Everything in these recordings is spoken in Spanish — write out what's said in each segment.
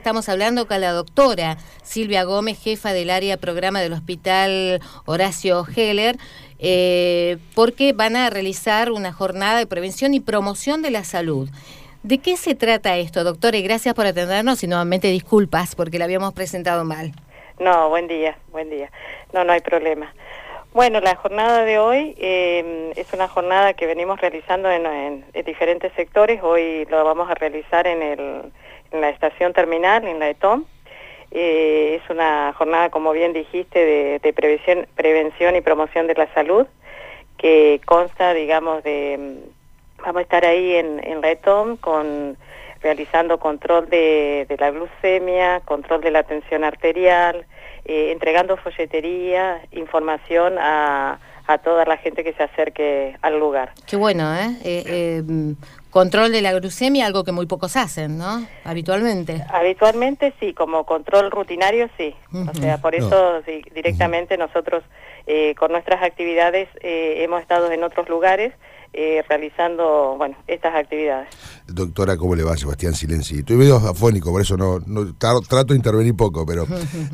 estamos hablando con la doctora Silvia Gómez, jefa del área programa del Hospital Horacio Heller, porque van a realizar una jornada de prevención y promoción de la salud. ¿De qué se trata esto, doctora? Y gracias por atendernos y nuevamente disculpas porque la habíamos presentado mal. No, buen día. No hay problema. Bueno, la jornada de hoy es una jornada que venimos realizando en diferentes sectores. Hoy lo vamos a realizar en la estación terminal, en la ETOM. Es una jornada, como bien dijiste, de prevención y promoción de la salud, que consta, digamos, vamos a estar ahí en la ETOM realizando control de la glucemia, control de la tensión arterial, entregando folletería, información a toda la gente que se acerque al lugar. Qué bueno, control de la glucemia, algo que muy pocos hacen, ¿no? Habitualmente. Habitualmente sí, como control rutinario sí. O sea, por eso sí, directamente nosotros con nuestras actividades hemos estado en otros lugares realizando, estas actividades. Doctora, ¿cómo le va? Sebastián Silenzi. Estoy medio afónico, por eso no trato de intervenir poco, pero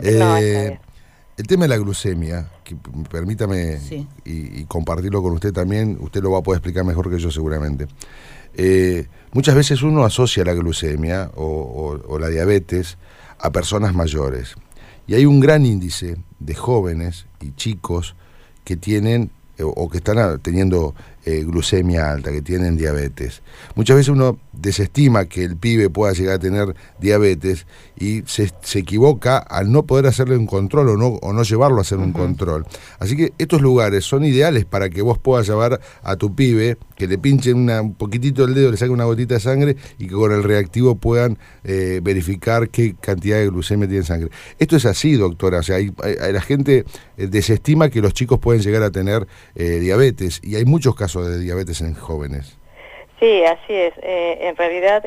el tema de la glucemia, que permítame y compartirlo con usted también, usted lo va a poder explicar mejor que yo seguramente. Muchas veces uno asocia la glucemia o la diabetes a personas mayores, y hay un gran índice de jóvenes y chicos que tienen o que están teniendo glucemia alta, que tienen diabetes. Muchas veces uno desestima que el pibe pueda llegar a tener diabetes y se equivoca al no poder hacerle un control o no llevarlo a hacer un control. Así que estos lugares son ideales para que vos puedas llevar a tu pibe, que le pinchen un poquitito el dedo, le saquen una gotita de sangre y que con el reactivo puedan verificar qué cantidad de glucemia tiene en sangre. Esto es así, doctora, o sea, la gente desestima que los chicos pueden llegar a tener diabetes, y hay muchos casos de diabetes en jóvenes. Sí, así es. En realidad,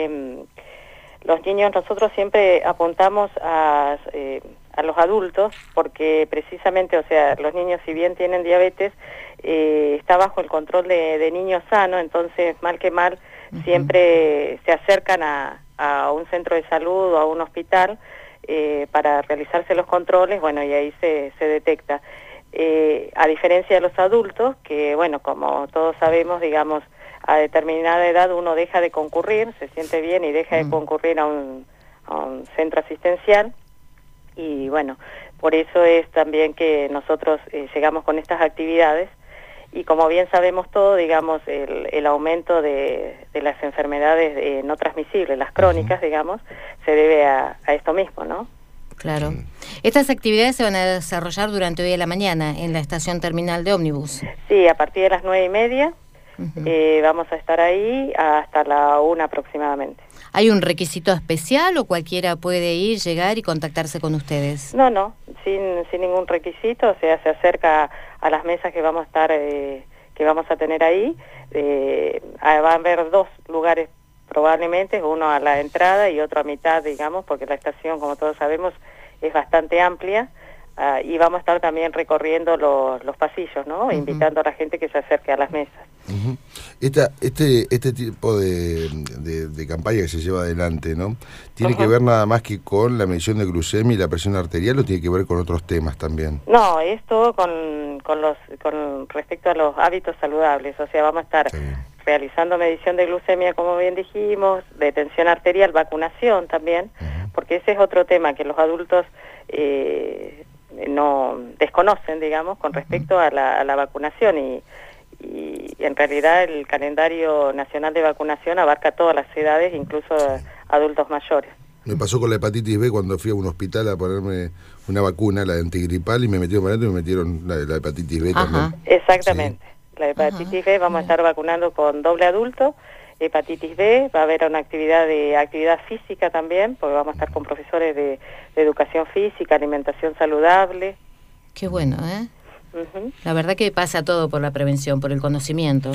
los niños, nosotros siempre apuntamos a los adultos, porque precisamente, o sea, los niños, si bien tienen diabetes, está bajo el control de niños sanos, entonces, mal que mal, siempre se acercan a un centro de salud o a un hospital para realizarse los controles, y ahí se detecta. A diferencia de los adultos, que como todos sabemos, digamos, a determinada edad uno deja de concurrir, se siente bien y deja de concurrir a un centro asistencial, y por eso es también que nosotros llegamos con estas actividades, y como bien sabemos todos, digamos, el aumento de las enfermedades no transmisibles, las crónicas, digamos, se debe a esto mismo, ¿no? Claro. Estas actividades se van a desarrollar durante hoy a la mañana en la estación terminal de ómnibus. Sí, a partir de las 9:30 vamos a estar ahí hasta la 1 aproximadamente. ¿Hay un requisito especial o cualquiera puede ir, llegar y contactarse con ustedes? No, sin ningún requisito, o sea, se acerca a las mesas que vamos a estar, que vamos a tener ahí. Va a haber 2 lugares probablemente, uno a la entrada y otro a mitad, digamos, porque la estación, como todos sabemos, es bastante amplia, y vamos a estar también recorriendo los pasillos, ¿no? Invitando a la gente que se acerque a las mesas. Este tipo de campaña que se lleva adelante, ¿no? ¿Tiene que ver nada más que con la medición de glucemia y la presión arterial, o tiene que ver con otros temas también? No, esto con respecto a los hábitos saludables, o sea, vamos a estar realizando medición de glucemia, como bien dijimos, de tensión arterial, vacunación también, porque ese es otro tema que los adultos no desconocen, digamos, con respecto a la vacunación, y en realidad el calendario nacional de vacunación abarca todas las edades, incluso adultos mayores. Me pasó con la hepatitis B cuando fui a un hospital a ponerme una vacuna, la de antigripal, y me metieron para adentro y me metieron la hepatitis B también. Exactamente. Sí. La hepatitis B vamos a estar vacunando con doble adulto. Hepatitis B, va a haber una actividad física también, porque vamos a estar con profesores de educación física, alimentación saludable. Qué bueno, ¿eh? La verdad que pasa todo por la prevención, por el conocimiento.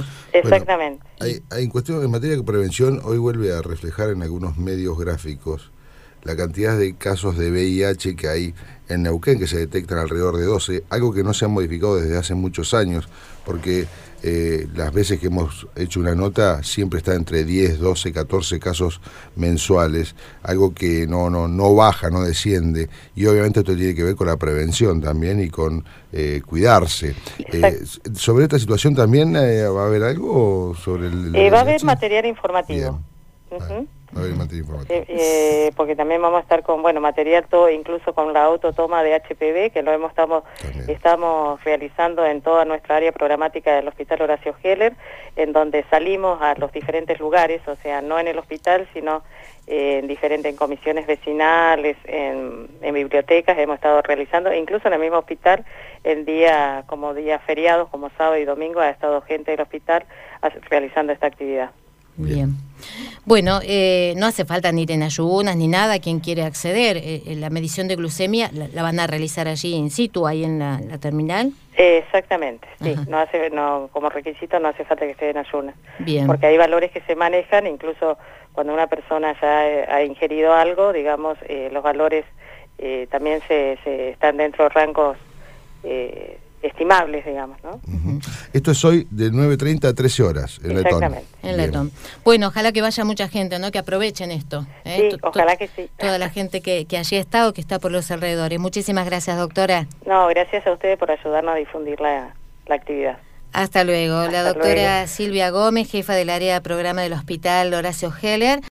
Exactamente. En materia de prevención, hoy vuelve a reflejar en algunos medios gráficos la cantidad de casos de VIH que hay en Neuquén, que se detectan alrededor de 12, algo que no se ha modificado desde hace muchos años, porque las veces que hemos hecho una nota siempre está entre 10, 12, 14 casos mensuales, algo que no baja, no desciende, y obviamente esto tiene que ver con la prevención también y con cuidarse. Sobre esta situación también va a haber algo sobre va a haber material informativo. Va a haber material informativo. Porque también vamos a estar con, material todo, incluso con la autotoma de HPV, que lo estamos realizando en toda nuestra área programática del Hospital Horacio Heller, en donde salimos a los diferentes lugares, o sea, no en el hospital, sino en comisiones vecinales, en bibliotecas hemos estado realizando, incluso en el mismo hospital, en días feriados, como sábado y domingo, ha estado gente del hospital realizando esta actividad. Bien. Bueno, no hace falta ni ir en ayunas ni nada, quien quiere acceder. La medición de glucemia la van a realizar allí in situ, ahí en la terminal. Exactamente, sí. Como requisito no hace falta que esté en ayunas. Bien. Porque hay valores que se manejan, incluso cuando una persona ya ha ingerido algo, digamos, los valores también se están dentro de rangos estimables, digamos, ¿no? Esto es hoy de 9:30 a 13 horas en Exactamente. En Letón. Bueno, ojalá que vaya mucha gente, ¿no? Que aprovechen esto. Sí, ojalá que sí. Toda la gente que allí está o que está por los alrededores. Muchísimas gracias, doctora. No, gracias a ustedes por ayudarnos a difundir la actividad. Hasta luego. La doctora Silvia Gómez, jefa del área de programa del Hospital Horacio Heller.